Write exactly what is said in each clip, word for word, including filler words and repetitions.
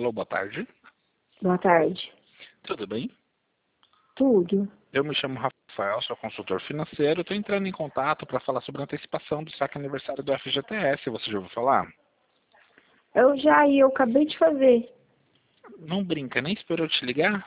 Alô, boa tarde. Boa tarde. Tudo bem? Tudo. Eu me chamo Rafael, sou consultor financeiro. Estou entrando em contato para falar sobre a antecipação do saque aniversário do F G T S. Você já ouviu falar? Eu já ia, eu acabei de fazer. Não brinca, nem esperou te ligar?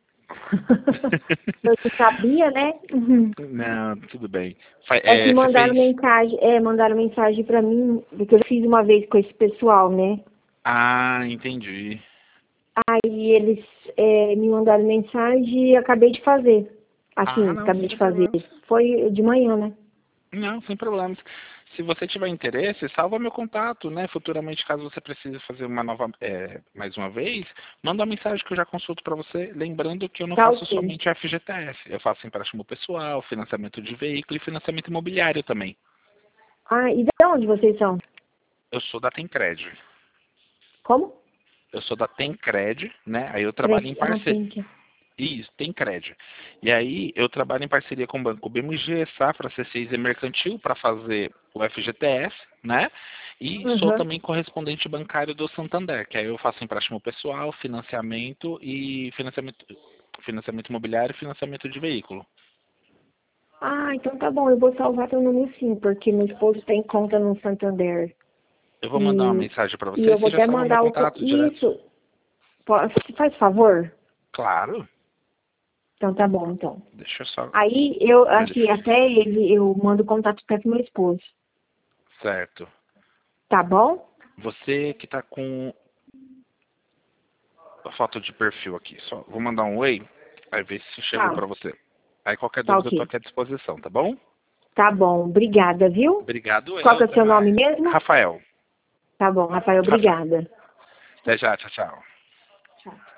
Eu não sabia, né? Uhum. Não, tudo bem. Fa- É que É, você mandaram fez... mensagem, é, mandaram mensagem pra mim, porque eu fiz uma vez com esse pessoal, né? Ah, entendi. Aí eles é, me mandaram mensagem e acabei de fazer. Assim, Ah, não, acabei de sem fazer. problemas. Foi de manhã, né? Não, sem problemas. Se você tiver interesse, salva meu contato, né? Futuramente, caso você precise fazer uma nova, é, mais uma vez, manda uma mensagem que eu já consulto para você, lembrando que eu não Tá faço ok. somente F G T S, eu faço empréstimo pessoal, financiamento de veículo e financiamento imobiliário também. Ah, e de onde vocês são? Eu sou da Tencred. Como? Eu sou da Tencred, né? Aí eu trabalho em Cresce. Ah, parceria. tem que. Isso, Tencred. E aí eu trabalho em parceria com o Banco B M G, Safra, C C I Z Mercantil para fazer o F G T S, né? E sou Uhum. também correspondente bancário do Santander, que aí eu faço empréstimo pessoal, financiamento e financiamento, financiamento imobiliário e financiamento de veículo. Ah, então tá bom, eu vou salvar teu número sim, porque meu esposo tem conta no Santander. Eu vou mandar uma E, mensagem para e você eu e vou você já até salva meu mandar o... co- contato direto. Isso, po- você faz favor? Claro. Então tá bom, então. Deixa eu só Aí eu, assim, verificar. até ele, eu mando contato para meu esposo. Certo. Tá bom? Você que está com a foto de perfil aqui, só vou mandar um oi, aí ver se chegou Tá, para você. Aí qualquer tá dúvida eu estou ok. aqui à disposição, tá bom? Tá bom, obrigada, viu? Obrigado Qual eu, que é o até seu nome mais. mesmo? Rafael. Tá bom, Rafael, Rafael. obrigada. Até já, tchau, tchau. Tchau.